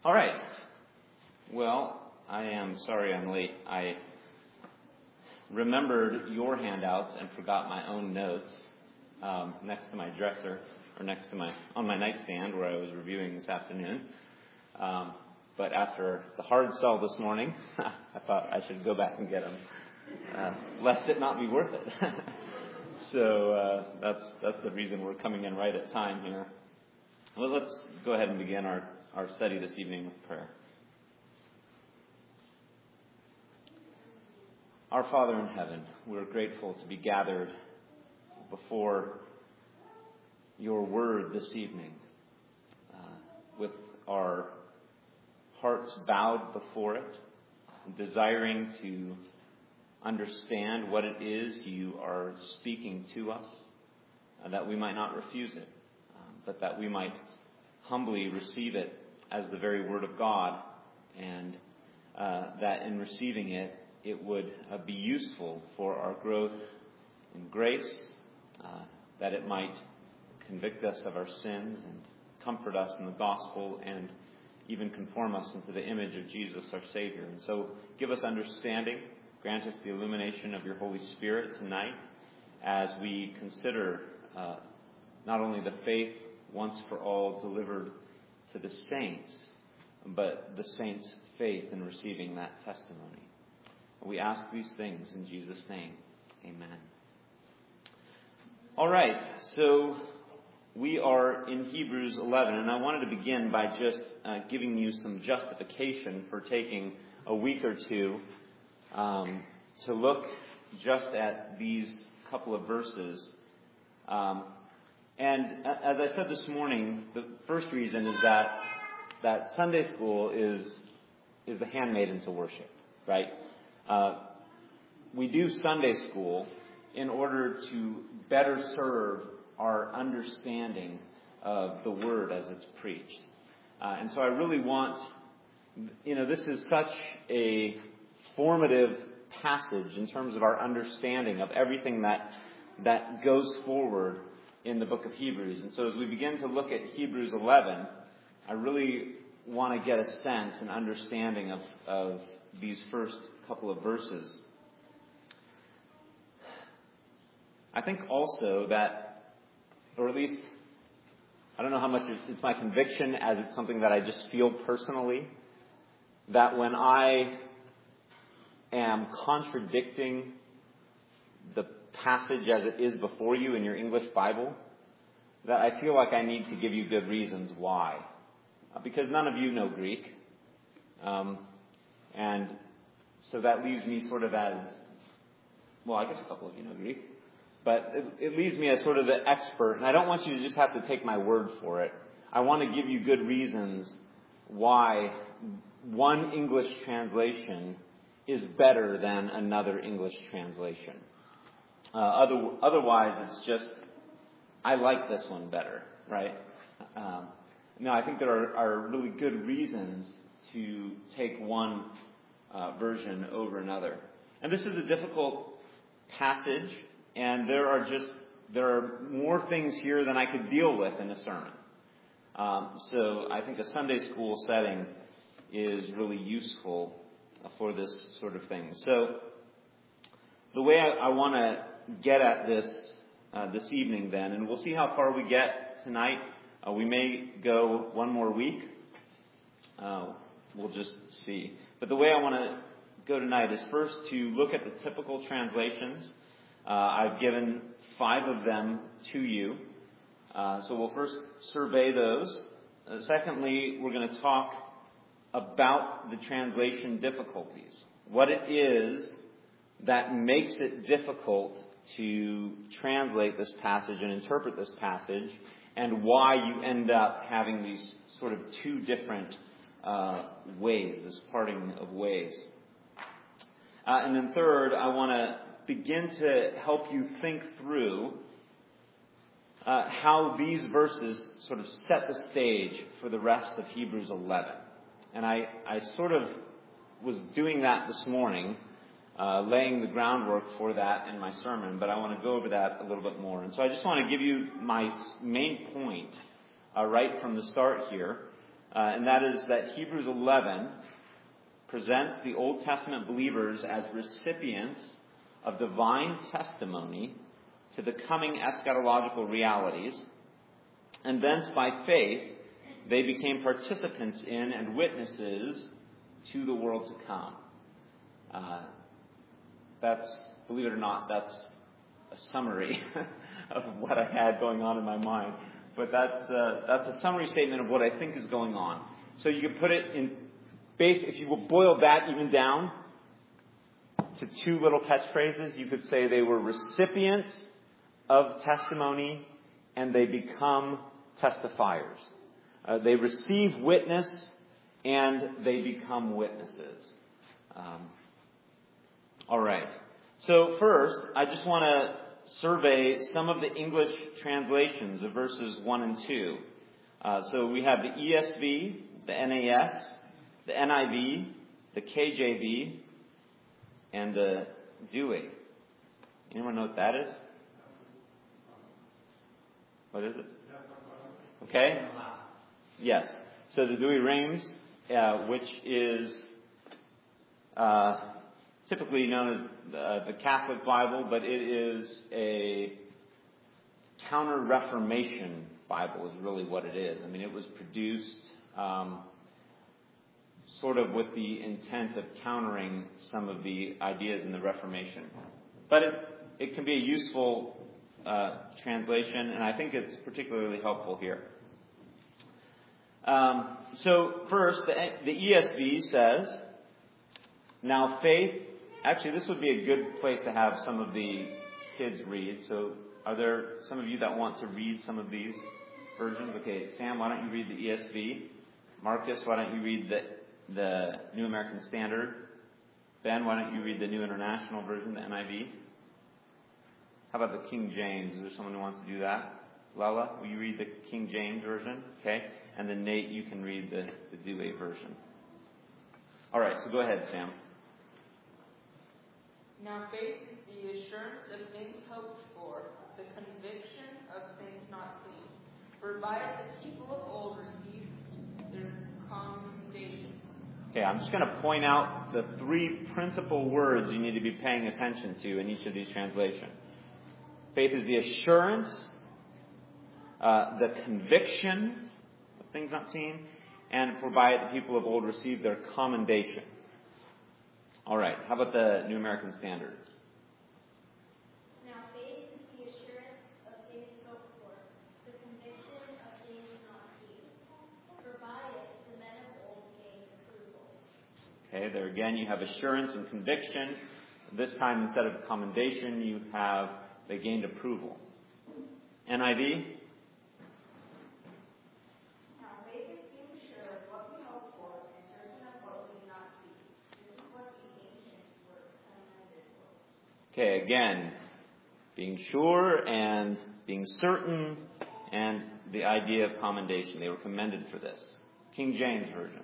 All right. Well, I am sorry I'm late. I remembered your handouts and forgot my own notes next to my dresser, or on my nightstand where I was reviewing this afternoon. But after the hard sell this morning, I thought I should go back and get them, lest it not be worth it. So that's the reason we're coming in right at time here. Well, let's go ahead and begin our study this evening with prayer. Our Father in heaven, we're grateful to be gathered before your word this evening, with our hearts bowed before it, desiring to understand what it is you are speaking to us, that we might not refuse it, but that we might humbly receive it as the very word of God, and that in receiving it, it would be useful for our growth in grace, that it might convict us of our sins and comfort us in the gospel and even conform us into the image of Jesus, our Savior. And so give us understanding, grant us the illumination of your Holy Spirit tonight as we consider not only the faith once for all delivered to the saints, but the saints' faith in receiving that testimony. We ask these things in Jesus' name. Amen. All right, so we are in Hebrews 11, and I wanted to begin by just giving you some justification for taking a week or two to look just at these couple of verses. And as I said this morning, the first reason is that Sunday school is the handmaiden to worship, right? We do Sunday school in order to better serve our understanding of the Word as it's preached. And so I really want, this is such a formative passage in terms of our understanding of everything that goes forward in the book of Hebrews. And so as we begin to look at Hebrews 11, I really want to get a sense and understanding of these first couple of verses. I think also that, or at least, I don't know how much it's my conviction as it's something that I just feel personally, that when I am contradicting the passage as it is before you in your English Bible, that I feel like I need to give you good reasons why. Because none of you know Greek. And so that leaves me sort of as, well, I guess a couple of you know Greek. But it leaves me as sort of the expert. And I don't want you to just have to take my word for it. I want to give you good reasons why one English translation is better than another English translation. Otherwise, it's just, I like this one better, right? No, I think there are really good reasons to take one version over another. And this is a difficult passage, and there are more things here than I could deal with in a sermon. So I think a Sunday school setting is really useful for this sort of thing. So the way I want to get at this evening then, and we'll see how far we get tonight. We may go one more week. We'll just see. But the way I want to go tonight is first to look at the typical translations. I've given 5 of them to you. So we'll first survey those. Secondly, we're going to talk about the translation difficulties. What it is that makes it difficult to translate this passage and interpret this passage, and why you end up having these sort of 2 different ways, this parting of ways. And then third, I want to begin to help you think through how these verses sort of set the stage for the rest of Hebrews 11. And I sort of was doing that this morning, laying the groundwork for that in my sermon, but I want to go over that a little bit more. And so I just want to give you my main point right from the start here, and that is that Hebrews 11 presents the Old Testament believers as recipients of divine testimony to the coming eschatological realities, and thence by faith they became participants in and witnesses to the world to come. Believe it or not, that's a summary of what I had going on in my mind. But that's a summary statement of what I think is going on. So you could put it in base, if you will boil that even down to two little catchphrases, you could say they were recipients of testimony and they become testifiers. They receive witness and they become witnesses. All right. So first, I just want to survey some of the English translations of verses 1 and 2. So we have the ESV, the NAS, the NIV, the KJV, and the Douay. Anyone know what that is? What is it? Okay. Yes. So the Douay-Rheims, which is typically known as the Catholic Bible, but it is a counter-Reformation Bible is really what it is. I mean, it was produced sort of with the intent of countering some of the ideas in the Reformation. But it can be a useful translation, and I think it's particularly helpful here. So first, the ESV says, now faith. Actually, this would be a good place to have some of the kids read. So are there some of you that want to read some of these versions? Okay, Sam, why don't you read the ESV? Marcus, why don't you read the New American Standard? Ben, why don't you read the New International Version, the NIV? How about the King James? Is there someone who wants to do that? Lala, will you read the King James Version? Okay. And then Nate, you can read the Douay Version. All right, so go ahead, Sam. Now faith is the assurance of things hoped for, the conviction of things not seen. For by it the people of old received their commendation. Okay, I'm just going to point out the three principal words you need to be paying attention to in each of these translations. Faith is the assurance, the conviction of things not seen, and for by it the people of old received their commendation. All right, how about the New American Standard? Now faith is the assurance of things hoped for, the conviction of things not seen. For by it the men of old gained approval. Okay, there again you have assurance and conviction. This time instead of commendation you have they gained approval. NIV? Okay, again, being sure and being certain and the idea of commendation. They were commended for this. King James Version.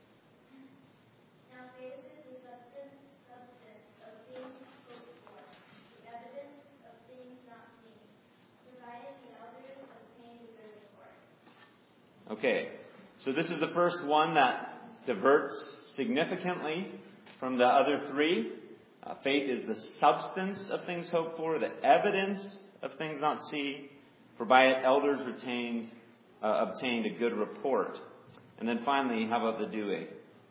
Now faith is the substance of things hoped for, the evidence of things not seen, provided the elders obtained a good report. Okay, so this is the first one that diverts significantly from the other three. Faith is the substance of things hoped for, the evidence of things not seen, for by it elders obtained a good report. And then finally, how about the Douay?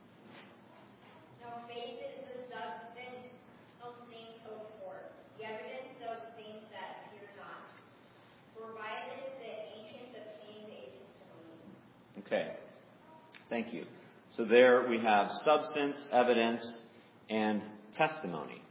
Now faith is the substance of things hoped for, the evidence of things that appear not. For by this the ancients obtained a testimony. Okay, thank you. So there we have substance, evidence, and testimony.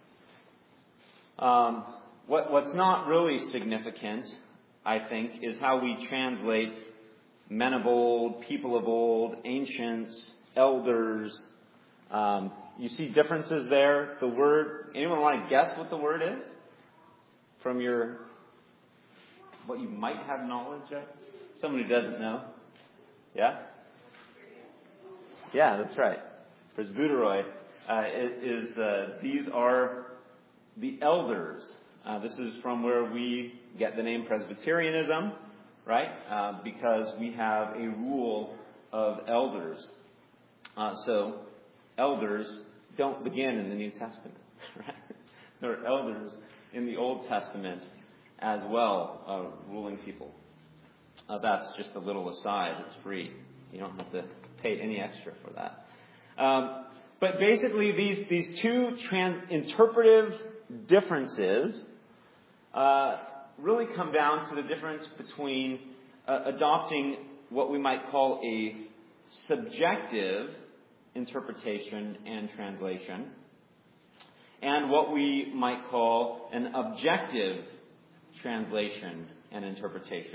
What's not really significant, I think, is how we translate men of old, people of old, ancients, elders. You see differences there. The word, anyone want to guess what the word is? From what you might have knowledge of? Someone who doesn't know. Yeah? Yeah, that's right. Presbyteroi. These are the elders. This is from where we get the name Presbyterianism, right? Because we have a rule of elders. So elders don't begin in the New Testament, right? There are elders in the Old Testament as well, ruling people. That's just a little aside. It's free. You don't have to pay any extra for that. But basically, these two interpretive differences really come down to the difference between adopting what we might call a subjective interpretation and translation, and what we might call an objective translation and interpretation.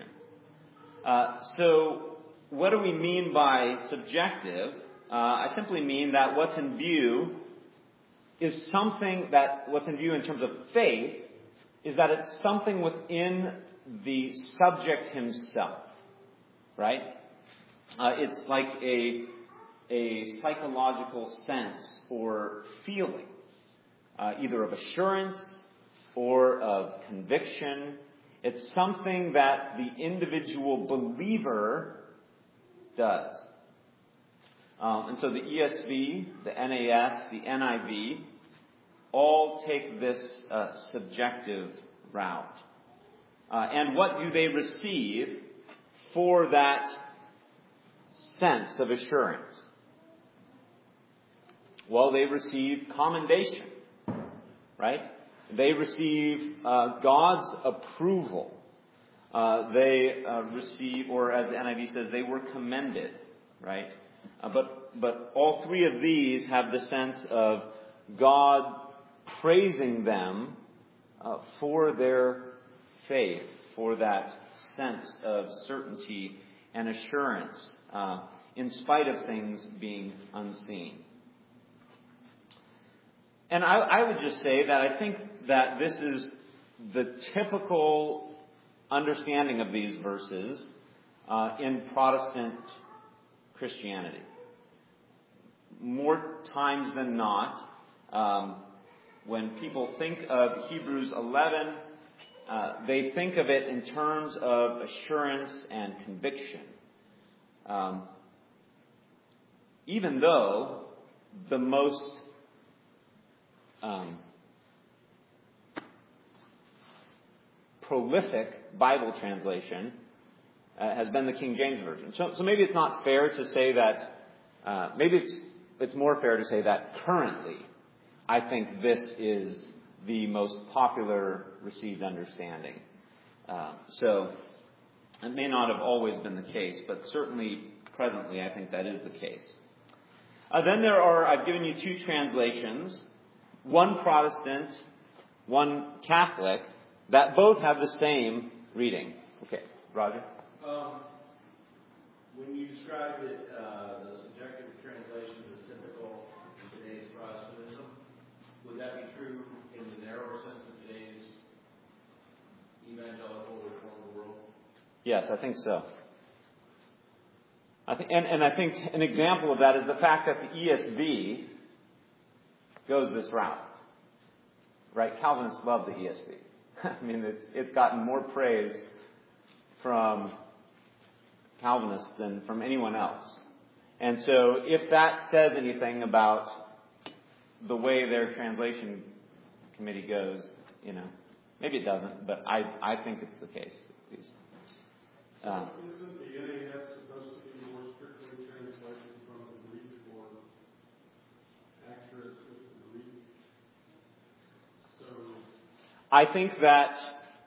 So what do we mean by subjective? I simply mean that what's in view is something that what's in view in terms of faith is that it's something within the subject himself, right? It's like a psychological sense or feeling, either of assurance or of conviction. It's something that the individual believer does. And so the ESV, the NAS, the NIV, all take this subjective route. And what do they receive for that sense of assurance? Well, they receive commendation, right? They receive God's approval. They receive, or as the NIV says, they were commended, right? But all three of these have the sense of God praising them for their faith, for that sense of certainty and assurance, in spite of things being unseen. And I would just say that I think that this is the typical understanding of these verses in Protestant Christianity. More times than not, when people think of Hebrews 11, they think of it in terms of assurance and conviction. Even though the most prolific Bible translation has been the King James Version. So maybe it's not fair to say that, maybe it's more fair to say that currently I think this is the most popular received understanding. So it may not have always been the case, but certainly presently I think that is the case. Then I've given you two translations, one Protestant, one Catholic, that both have the same reading. Okay, Roger? When you described it, the subjective translation is typical in today's Protestantism, would that be true in the narrower sense of today's evangelical reformed world? Yes, I think so. I think an example of that is the fact that the ESV goes this route. Right? Calvinists love the ESV. I mean, it's gotten more praise from Calvinists than from anyone else. And so if that says anything about the way their translation committee goes, maybe it doesn't, but I think it's the case, at least. Isn't the NAS supposed to be more strictly translated from the Greek or accurate with the Greek? So I think that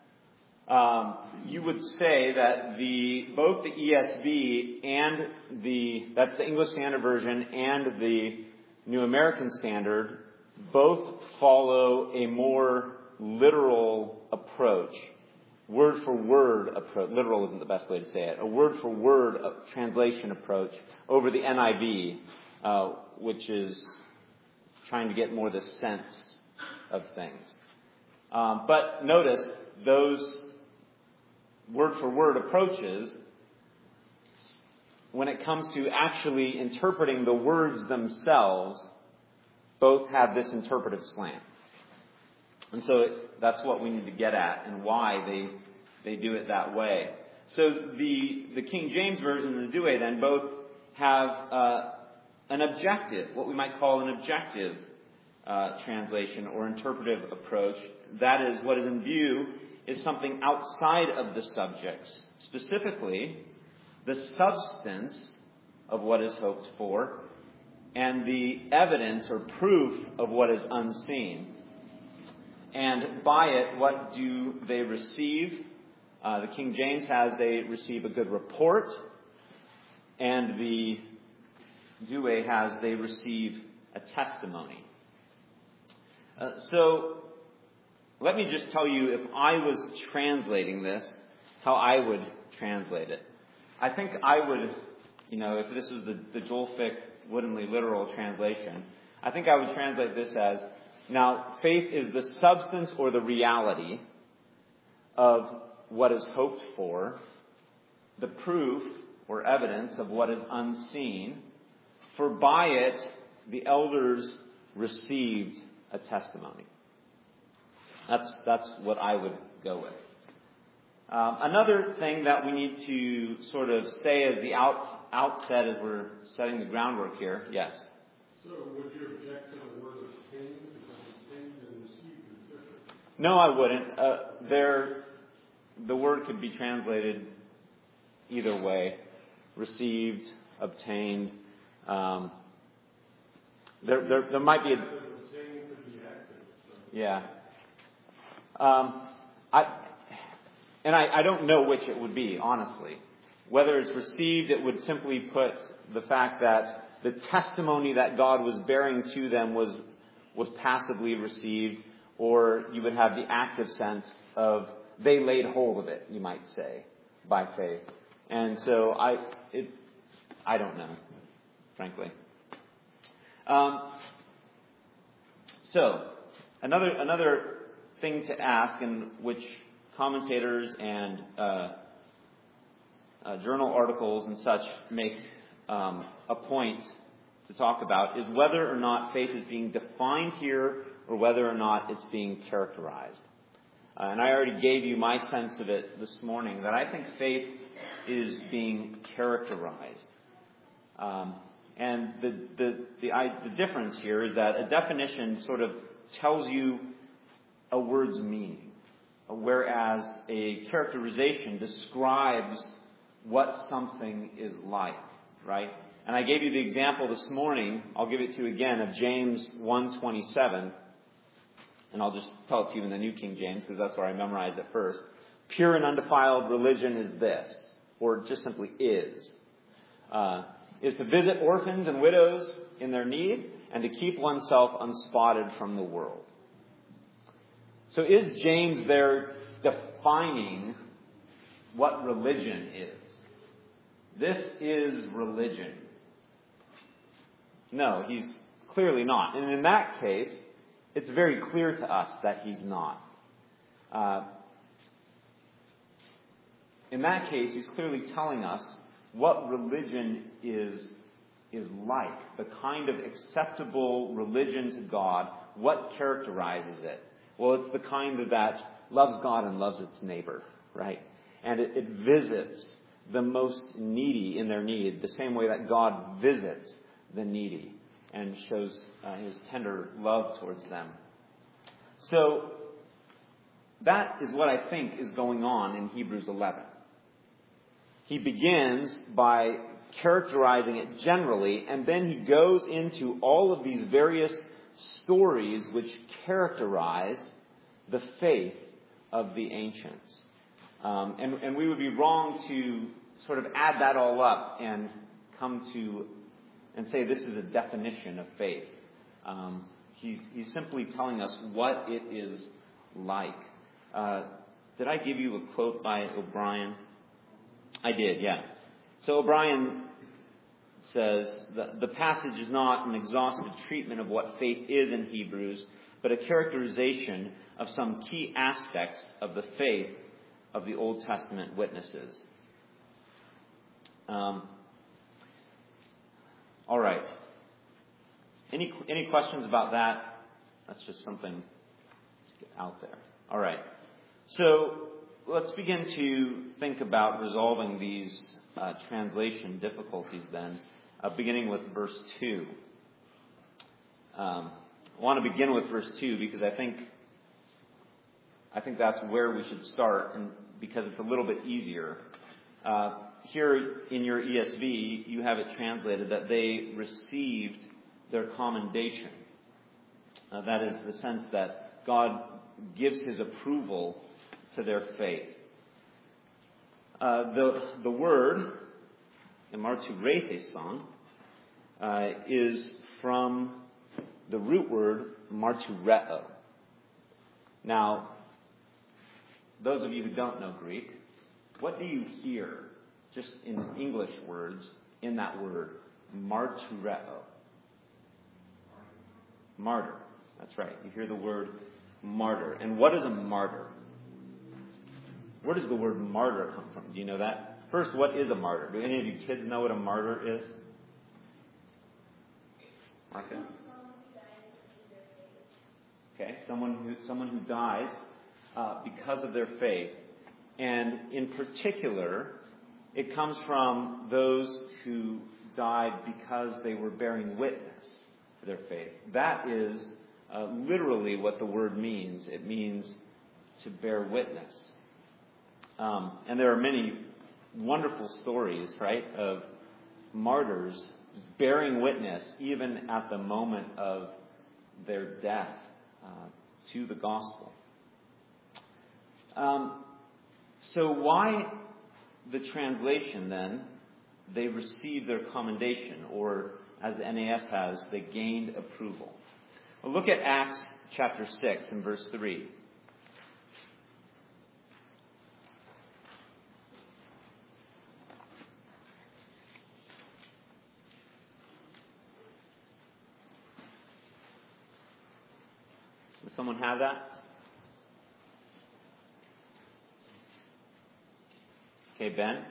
you would say that both the ESV and that's the English Standard Version, and the New American Standard both follow a more literal approach. Word for word approach. Literal isn't the best way to say it. A word for word translation approach over the NIV, which is trying to get more the sense of things. But notice those word for word approaches, when it comes to actually interpreting the words themselves, both have this interpretive slant. And so that's what we need to get at and why they do it that way. So the King James Version and the Douay then both have an objective, what we might call an objective translation or interpretive approach. That is, what is in view is something outside of the subjects, specifically the substance of what is hoped for and the evidence or proof of what is unseen. And by it, what do they receive? The King James has, they receive a good report, and the Douay has, they receive a testimony. So, let me just tell you, if I was translating this, how I would translate it. I think I would, if this was the Joel Fick Woodenly literal translation, I think I would translate this as, now, faith is the substance or the reality of what is hoped for, the proof or evidence of what is unseen, for by it the elders received a testimony. That's what I would go with. Another thing that we need to sort of say as the outset as we're setting the groundwork here, yes? So would you object to the word obtained, because obtained and received is different? No, I wouldn't. The word could be translated either way. Received, obtained. There might be a... Obtained could be active. So. Yeah. I don't know which it would be, honestly. Whether it's received, it would simply put the fact that the testimony that God was bearing to them was passively received, or you would have the active sense of they laid hold of it, you might say, by faith. And so I don't know, frankly. So another thing to ask, in which commentators and journal articles and such make a point to talk about, is whether or not faith is being defined here or whether or not it's being characterized. And I already gave you my sense of it this morning, that I think faith is being characterized. And the difference here is that a definition sort of tells you a word's meaning, whereas a characterization describes what something is like, right? And I gave you the example this morning, I'll give it to you again, of James 1:27, and I'll just tell it to you in the New King James, because that's where I memorized it first. Pure and undefiled religion is this, or just simply is to visit orphans and widows in their need, and to keep oneself unspotted from the world. So is James there defining what religion is? This is religion. No, he's clearly not. And in that case, it's very clear to us that he's not. In that case, he's clearly telling us what religion is like, the kind of acceptable religion to God, what characterizes it. Well, it's the kind that loves God and loves its neighbor, right? And it visits the most needy in their need, the same way that God visits the needy and shows his tender love towards them. So, that is what I think is going on in Hebrews 11. He begins by characterizing it generally, and then he goes into all of these various stories which characterize the faith of the ancients. And we would be wrong to sort of add that all up and come to and say this is a definition of faith. He's simply telling us what it is like. Did I give you a quote by O'Brien? I did, yeah. So O'Brien says that the passage is not an exhaustive treatment of what faith is in Hebrews, but a characterization of some key aspects of the faith of the Old Testament witnesses. All right. Any questions about that? That's just something to get out there. All right. So let's begin to think about resolving these translation difficulties then. beginning with verse 2. I want to begin with verse 2 because I think that's where we should start, and because it's a little bit easier. Here in your ESV, you have it translated that they received their commendation. That is the sense that God gives His approval to their faith. The word, marturetheson, is from the root word martureo. Now, those of you who don't know Greek, what do you hear, just in English words, in that word, martureo? Martyr. That's right. You hear the word martyr. And what is a martyr? Where does the word martyr come from? Do you know that? First, what is a martyr? Do any of you kids know what a martyr is? Marcus? Okay, someone who dies because of their faith. And in particular, it comes from those who died because they were bearing witness to their faith. That is literally what the word means. It means to bear witness. And there are many wonderful stories, right, of martyrs bearing witness even at the moment of their death to the gospel. So why the translation then, they received their commendation, or as the NAS has, they gained approval? Well, look at Acts chapter 6 and verse 3. Does someone have that? Okay, Ben?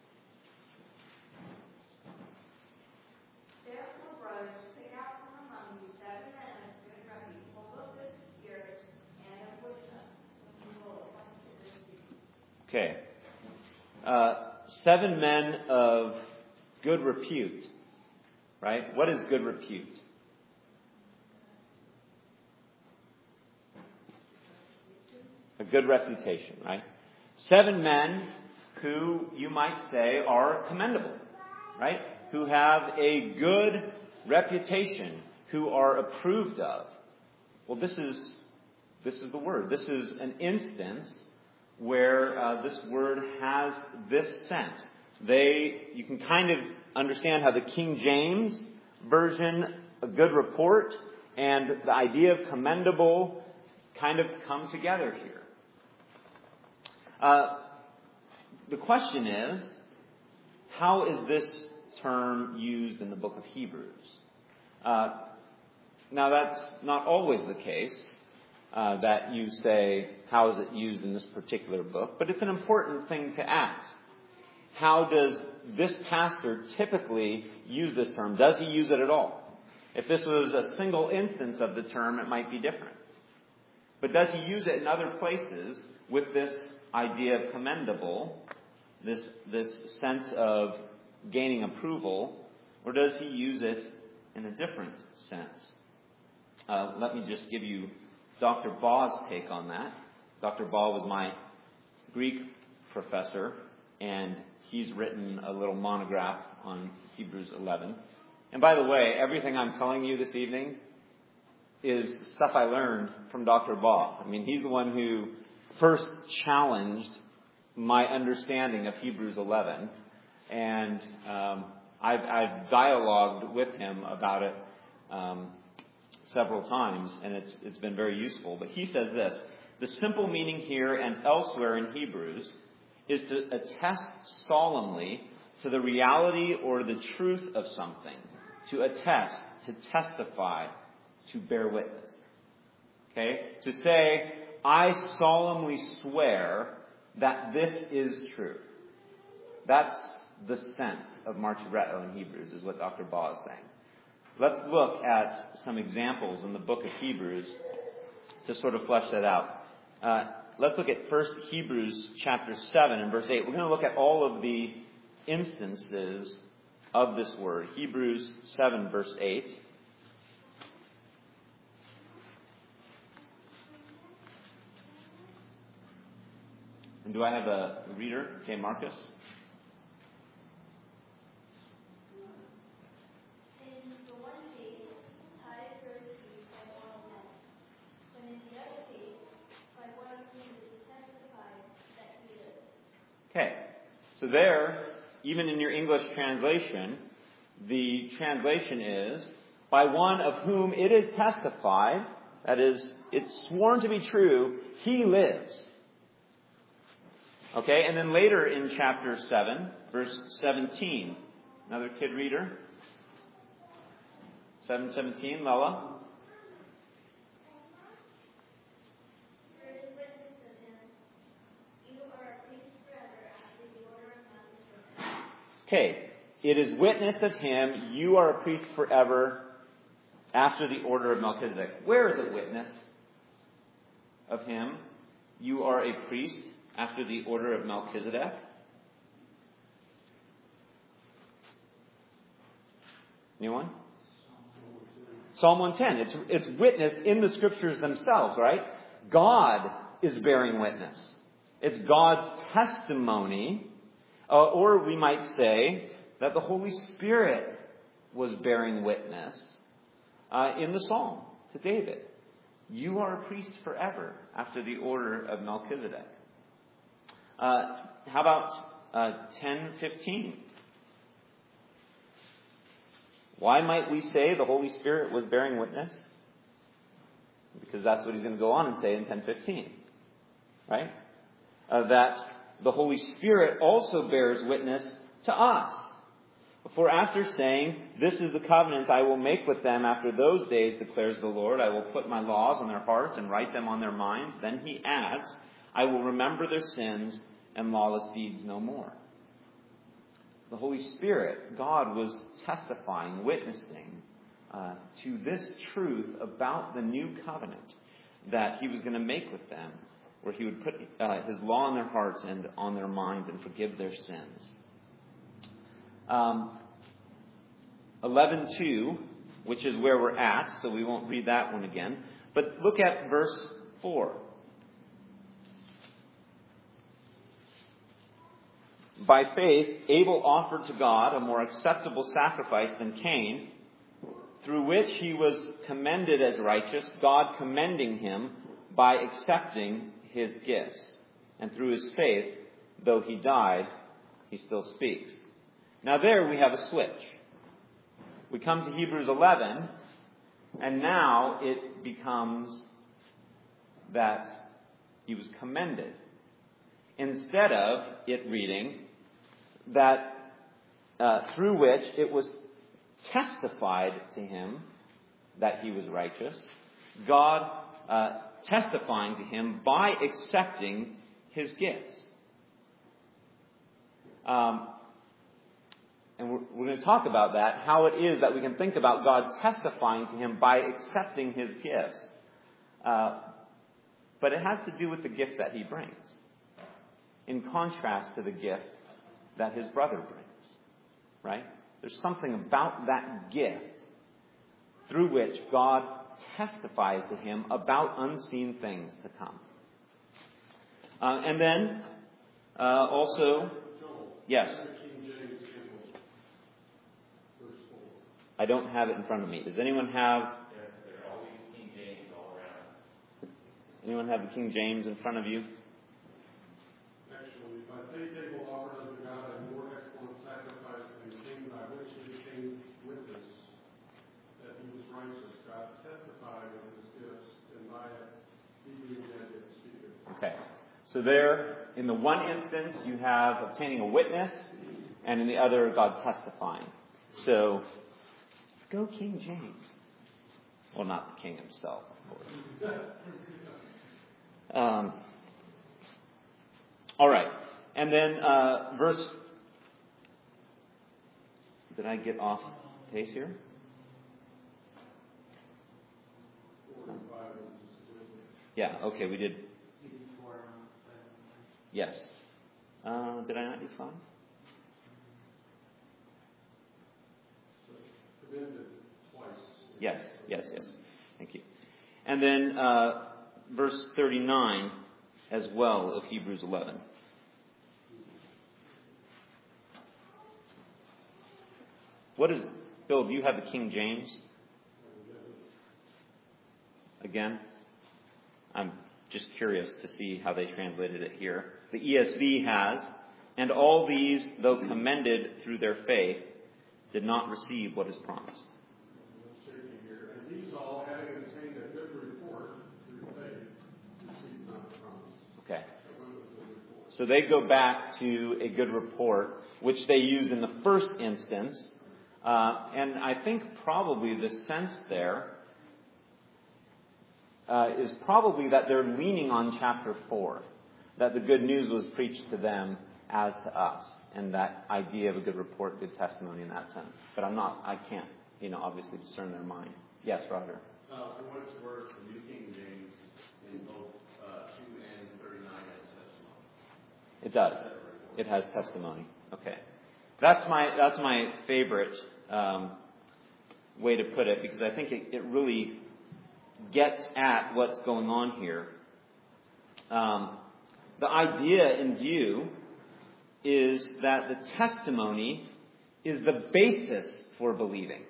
Therefore, brothers, pick out from among you 7 men of good repute, full of good spirits and of wisdom, whom you will appoint to this duty. Okay. 7 men of good repute. Right? What is good repute? A good reputation, right? 7 men who, you might say, are commendable, right? Who have a good reputation, who are approved of. Well, this is the word. This is an instance where this word has this sense. You can kind of understand how the King James version, a good report, and the idea of commendable kind of come together here. The question is, how is this term used in the book of Hebrews? Now, that's not always the case, that you say, how is it used in this particular book? But it's an important thing to ask. How does this pastor typically use this term? Does he use it at all? If this was a single instance of the term, it might be different. But does he use it in other places with this idea of commendable, this sense of gaining approval, or does he use it in a different sense? Let me just give you Dr. Baugh's take on that. Dr. Baugh was my Greek professor, and he's written a little monograph on Hebrews 11. And by the way, everything I'm telling you this evening is stuff I learned from Dr. Baugh. I mean, he's the one who first challenged my understanding of Hebrews 11, and I've dialogued with him about it several times, and it's been very useful. But he says this: the simple meaning here and elsewhere in Hebrews is to attest solemnly to the reality or the truth of something, to attest, to testify, to bear witness. Okay? To say, I solemnly swear that this is true. That's the sense of martyreo in Hebrews, is what Dr. Baugh is saying. Let's look at some examples in the book of Hebrews to sort of flesh that out. Let's look at first Hebrews chapter 7 and verse 8. We're going to look at all of the instances of this word. Hebrews 7, verse 8. And do I have a reader? Okay, Marcus. In the one case, tithes are received by all men, but in the other case, by one who is testified that he lives. Okay, so there, even in your English translation, the translation is, by one of whom it is testified, that is, it's sworn to be true, he lives. Okay, and then later in chapter 7, verse 17. Another kid reader? 7:17, Lella? For it is witness of him, you are a priest forever after the order of Melchizedek. Okay, it is witness of him, you are a priest forever after the order of Melchizedek. Where is it witness of him? You are a priest after the order of Melchizedek. Anyone? Psalm 110. It's witnessed in the scriptures themselves, right? God is bearing witness. It's God's testimony, or we might say that the Holy Spirit was bearing witness in the psalm to David. You are a priest forever after the order of Melchizedek. How about 10:15? Why might we say the Holy Spirit was bearing witness? Because that's what he's going to go on and say in 10:15. Right? That the Holy Spirit also bears witness to us. For after saying, this is the covenant I will make with them after those days, declares the Lord, I will put my laws on their hearts and write them on their minds. Then he adds, I will remember their sins and lawless deeds no more. The Holy Spirit, God was testifying, witnessing to this truth about the new covenant that he was going to make with them, where he would put his law in their hearts and on their minds and forgive their sins. 11:2, which is where we're at, so we won't read that one again. But look at verse 4. By faith, Abel offered to God a more acceptable sacrifice than Cain, through which he was commended as righteous, God commending him by accepting his gifts. And through his faith, though he died, he still speaks. Now there we have a switch. We come to Hebrews 11, and now it becomes that he was commended. Instead of it reading that through which it was testified to him that he was righteous, God testifying to him by accepting his gifts. And we're going to talk about that, how it is that we can think about God testifying to him by accepting his gifts. But it has to do with the gift that he brings, in contrast to the gift that his brother brings. Right? There's something about that gift through which God testifies to him about unseen things to come. And then also, yes. I don't have it in front of me. Does anyone have? They're always King James all around. Anyone have the King James in front of you? Actually, by faith Abel offered unto God a more excellent sacrifice than Cain, by which he became witness that he was righteous. God testified of his gifts, and by it he being dead yet speaketh. Okay. So there, in the one instance, you have obtaining a witness, and in the other, God testifying. So, go King James. Well, not the king himself, of course. All right. And then verse... Did I get off pace here? Yeah, okay, we did. Yes. Did I not do 5? amended twice. Yes. Thank you. And then verse 39 as well of Hebrews 11. What is, Bill, do you have the King James? Again? I'm just curious to see how they translated it here. The ESV has, and all these, though commended through their faith, did not receive what is promised. And these all, having obtained a good report through faith, received not the promise. Okay. So they go back to a good report, which they used in the first instance. And I think probably the sense there is probably that they're leaning on chapter 4, that the good news was preached to them as to us, and that idea of a good report, good testimony in that sense. But I can't, obviously discern their mind. Yes, Roger. For what it's worth, the New King James in both 2 and 39 has testimony. It does. It has testimony. Okay. That's my favorite way to put it, because I think it really gets at what's going on here. The idea in view is that the testimony is the basis for believing.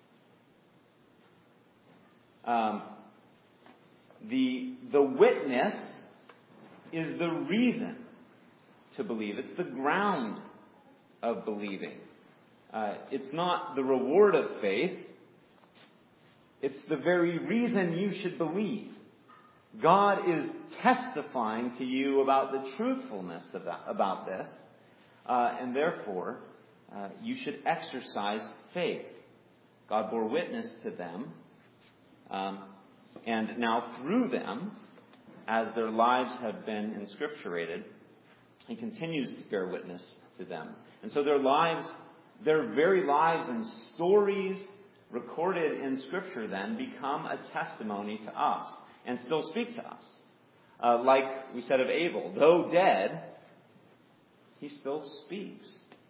The witness is the reason to believe. It's the ground of believing. It's not the reward of faith. It's the very reason you should believe. God is testifying to you about the truthfulness about this, and therefore you should exercise faith. God bore witness to them, and now through them, as their lives have been inscripturated, He continues to bear witness to them. And so their very lives and stories recorded in Scripture then become a testimony to us and still speak to us. Like we said of Abel, though dead, he still speaks.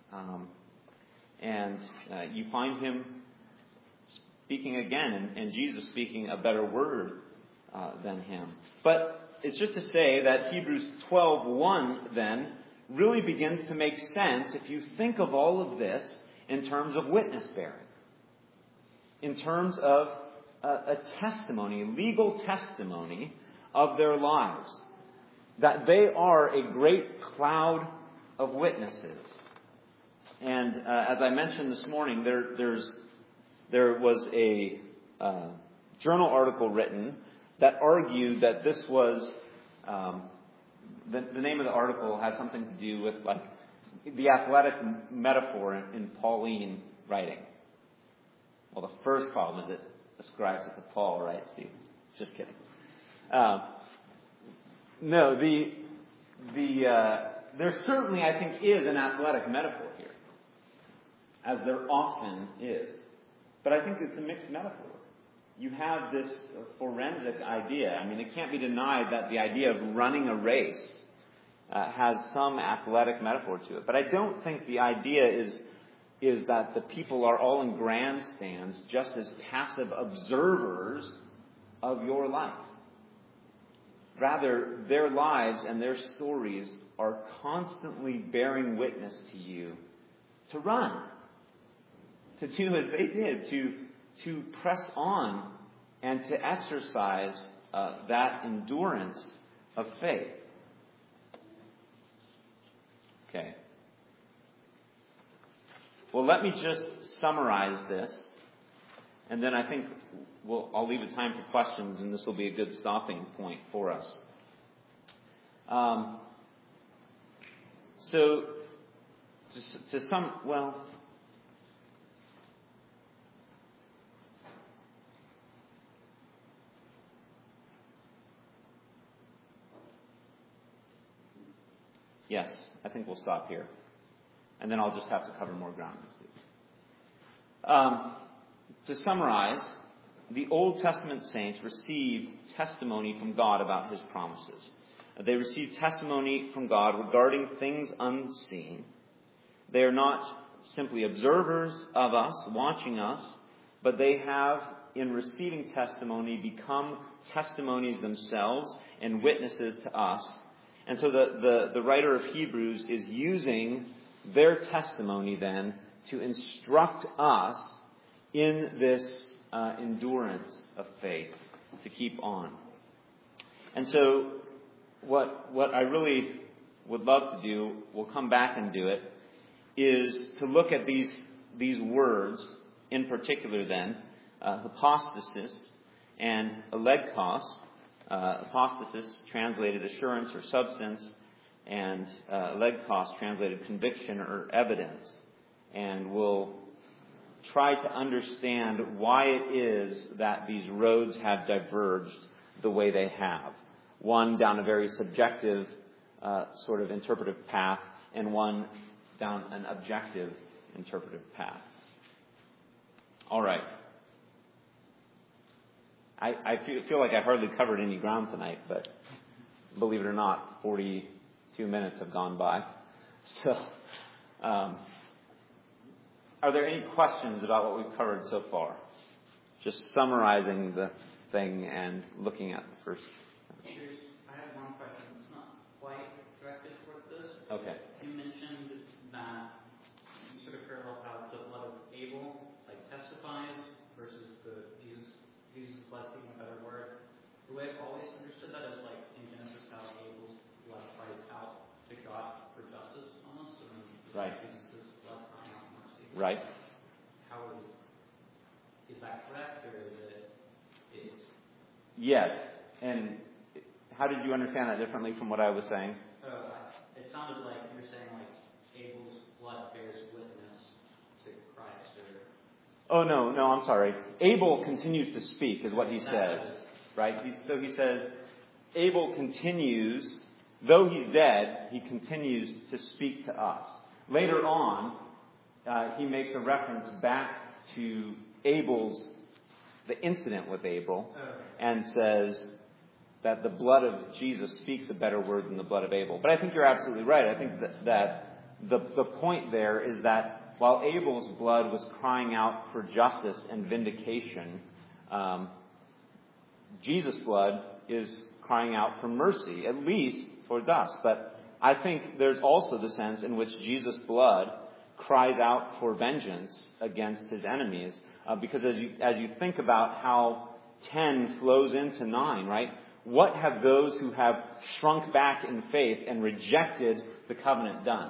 And you find him speaking again, and Jesus speaking a better word than him. But it's just to say that Hebrews 12:1 then really begins to make sense if you think of all of this in terms of witness bearing. In terms of a testimony, legal testimony of their lives. That they are a great cloud of witnesses. And as I mentioned this morning, there was a journal article written that argued that this was, the name of the article had something to do with like the athletic metaphor in Pauline writing. Well, the first problem is it ascribes it to Paul, right, Steve? Just kidding. No, there certainly, I think, is an athletic metaphor here, as there often is. But I think it's a mixed metaphor. You have this forensic idea. I mean, it can't be denied that the idea of running a race has some athletic metaphor to it. But I don't think the idea is that the people are all in grandstands just as passive observers of your life. Rather, their lives and their stories are constantly bearing witness to you to run, to do as they did, to press on and to exercise that endurance of faith. Okay. Well, let me just summarize this, and then I think I'll leave the time for questions, and this will be a good stopping point for us. So, to some, well, yes, I think we'll stop here. And then I'll just have to cover more ground next week. To summarize, the Old Testament saints received testimony from God about His promises. They received testimony from God regarding things unseen. They are not simply observers of us, watching us, but they have, in receiving testimony, become testimonies themselves and witnesses to us. And so the writer of Hebrews is using their testimony then to instruct us in this endurance of faith, to keep on. And so what I really would love to do, we'll come back and do it, is to look at these words in particular then, hypostasis and elegkos. Hypostasis translated assurance or substance, and elegkos translated conviction or evidence. And we'll try to understand why it is that these roads have diverged the way they have. One down a very subjective sort of interpretive path, and one down an objective interpretive path. All right. I feel like I hardly covered any ground tonight, but believe it or not, 42 minutes have gone by. So, are there any questions about what we've covered so far? Just summarizing the thing and looking at the first. I have one question. It's not quite directed toward this. Okay. You mentioned that you sort of parallel how the blood of Abel testifies versus the Jesus blood, being a better word. The way I've always understood that is in Genesis how Abel's blood cries out to God for justice almost. Right. Jesus' blood crying out for mercy. Right. How is that correct, or is it? Yes. And how did you understand that differently from what I was saying? It sounded like you were saying Abel's blood bears witness to Christ, or. Oh, no, I'm sorry. Abel continues to speak, is what he says. Right? So he says, Abel continues, though he's dead, he continues to speak to us. Later on, he makes a reference back to the incident with Abel, and says that the blood of Jesus speaks a better word than the blood of Abel. But I think you're absolutely right. I think that the point there is that while Abel's blood was crying out for justice and vindication, Jesus' blood is crying out for mercy, at least towards us. But I think there's also the sense in which Jesus' blood cries out for vengeance against his enemies. Because as you think about how 10 flows into 9, right? What have those who have shrunk back in faith and rejected the covenant done?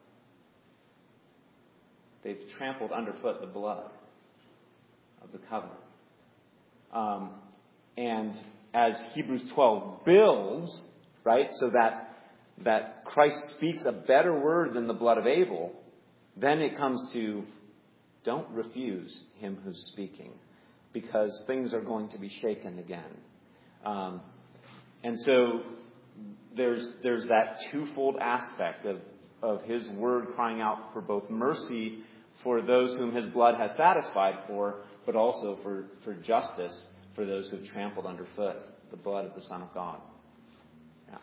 They've trampled underfoot the blood of the covenant. And as Hebrews 12 builds, right, so that Christ speaks a better word than the blood of Abel, then it comes to don't refuse him who's speaking, because things are going to be shaken again. And so there's that twofold aspect of his word crying out for both mercy for those whom his blood has satisfied for, but also for justice for those who have trampled underfoot the blood of the Son of God. Yeah.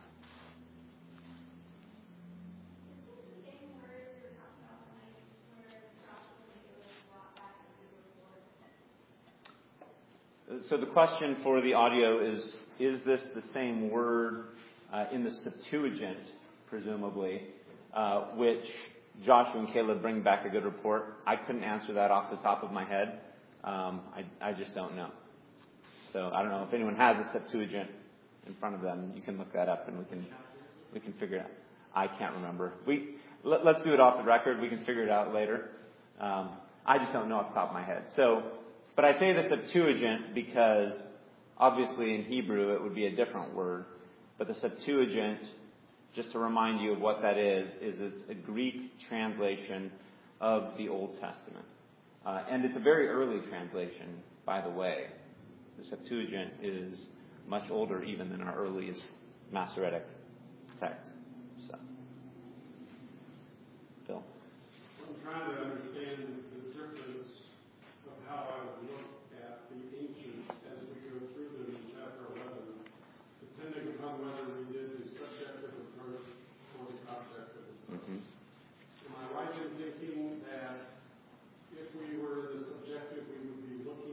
So the question for the audio is this the same word in the Septuagint, presumably, which Joshua and Caleb bring back a good report? I couldn't answer that off the top of my head. I just don't know. So I don't know if anyone has a Septuagint in front of them. You can look that up and we can figure it out. I can't remember. Let's do it off the record. We can figure it out later. I just don't know off the top of my head. But I say the Septuagint because obviously in Hebrew it would be a different word. But the Septuagint, just to remind you of what that is it's a Greek translation of the Old Testament. And it's a very early translation, by the way. The Septuagint is much older even than our earliest Masoretic text. So, Phil? I'm trying to understand the difference of how I would look at the ancients as we go through them in chapter 11, depending upon whether we did the subjective approach or the objective approach. Mm-hmm. Am I right in thinking that if we were the subjective, we would be looking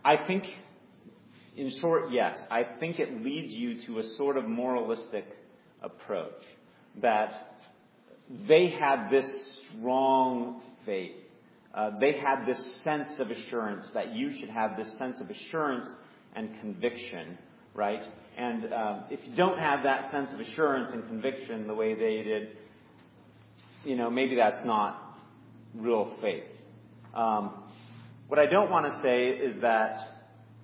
I think, in short, yes. I think it leads you to a sort of moralistic approach. That they had this strong faith. They had this sense of assurance, that you should have this sense of assurance and conviction, right? And if you don't have that sense of assurance and conviction the way they did, maybe that's not real faith. What I don't want to say is that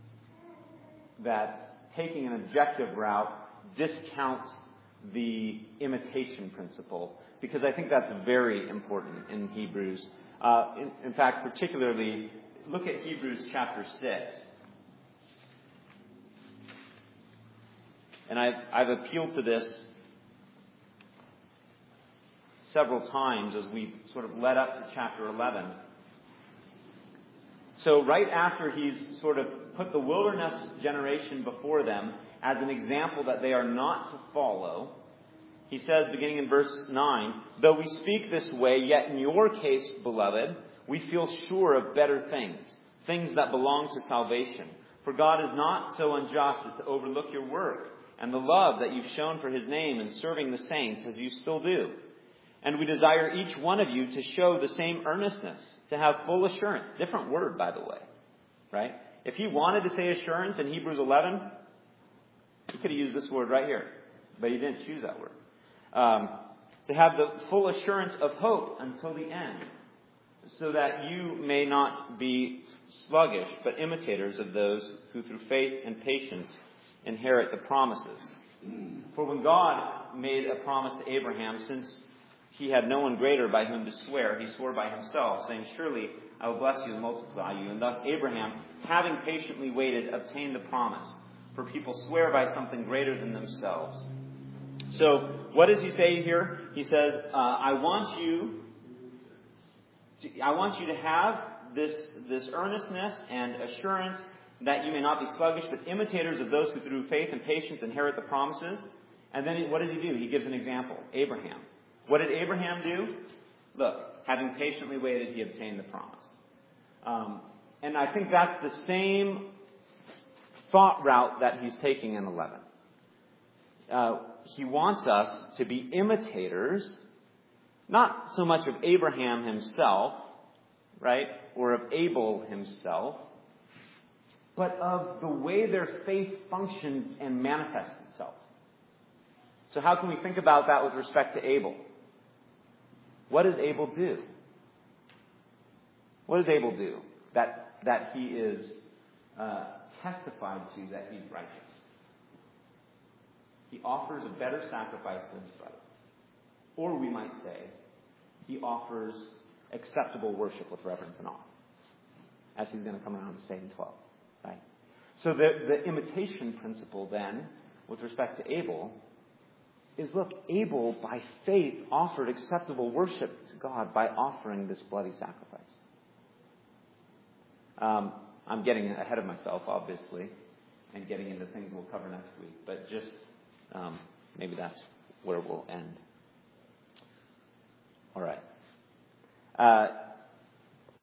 taking an objective route discounts the imitation principle, because I think that's very important in Hebrews. In fact, particularly, look at Hebrews chapter 6. And I've appealed to this several times as we sort of led up to chapter 11. So right after he's sort of put the wilderness generation before them as an example that they are not to follow, he says, beginning in verse 9, "Though we speak this way, yet in your case, beloved, we feel sure of better things that belong to salvation. For God is not so unjust as to overlook your work and the love that you've shown for his name in serving the saints, as you still do. And we desire each one of you to show the same earnestness, to have full assurance." Different word, by the way, right? If he wanted to say assurance in Hebrews 11, he could have used this word right here, but he didn't choose that word. To have the full assurance of hope until the end, so that you may not be sluggish, but imitators of those who through faith and patience inherit the promises. For when God made a promise to Abraham, since he had no one greater by whom to swear, he swore by himself, saying, "Surely I will bless you and multiply you." And thus Abraham, having patiently waited, obtained the promise. For people swear by something greater than themselves. So, what does he say here? He says, I want you to have this earnestness and assurance that you may not be sluggish, but imitators of those who through faith and patience inherit the promises. And then what does he do? He gives an example. Abraham. What did Abraham do? Look, having patiently waited, he obtained the promise. And I think that's the same thought route that he's taking in 11. He wants us to be imitators, not so much of Abraham himself, right, or of Abel himself, but of the way their faith functions and manifests itself. So how can we think about that with respect to Abel? What does Abel do? What does Abel do that he is testified to that he's righteous? He offers a better sacrifice than his brother. Or we might say, he offers acceptable worship with reverence and awe. As he's going to come around to say in 12. Right? So the imitation principle then, with respect to Abel, is look, Abel, by faith, offered acceptable worship to God by offering this bloody sacrifice. I'm getting ahead of myself, obviously, and getting into things we'll cover next week. But just maybe that's where we'll end. All right.